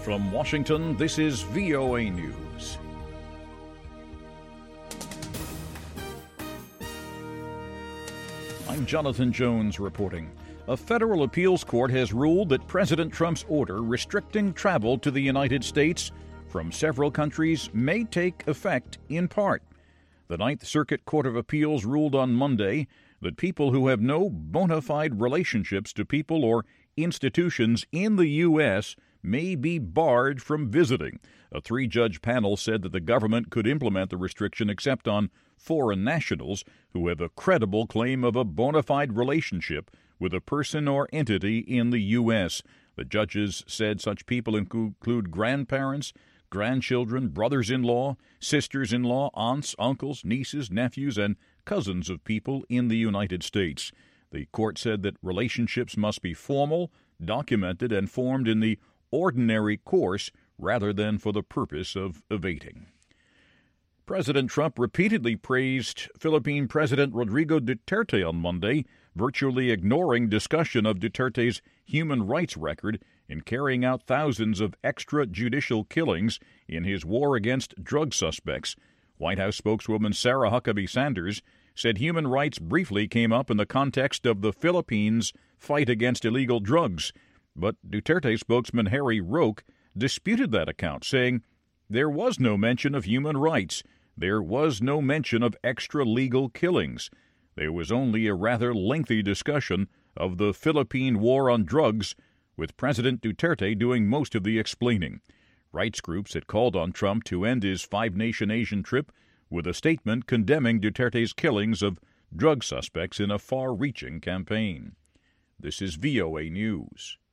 From Washington, this is VOA News. I'm Jonathan Jones reporting. A federal appeals court has ruled that President Trump's order restricting travel to the United States from several countries may take effect in part. The Ninth Circuit Court of Appeals ruled on Monday that people who have no bona fide relationships to people or institutions in the U.S. may be barred from visiting. A three-judge panel said that the government could implement the restriction except on foreign nationals who have a credible claim of a bona fide relationship with a person or entity in the U.S. The judges said such people include grandparents, grandchildren, brothers-in-law, sisters-in-law, aunts, uncles, nieces, nephews, and cousins of people in the United States. The court said that relationships must be formal, documented, and formed in the ordinary course rather than for the purpose of evading. President Trump repeatedly praised Philippine President Rodrigo Duterte on Monday, virtually ignoring discussion of Duterte's human rights record in carrying out thousands of extrajudicial killings in his war against drug suspects. White House spokeswoman Sarah Huckabee Sanders said human rights briefly came up in the context of the Philippines' fight against illegal drugs. But Duterte spokesman Harry Roque disputed that account, saying there was no mention of human rights. There was no mention of extra-legal killings. There was only a rather lengthy discussion of the Philippine war on drugs, with President Duterte doing most of the explaining. Rights groups had called on Trump to end his five-nation Asian trip with a statement condemning Duterte's killings of drug suspects in a far-reaching campaign. This is VOA News.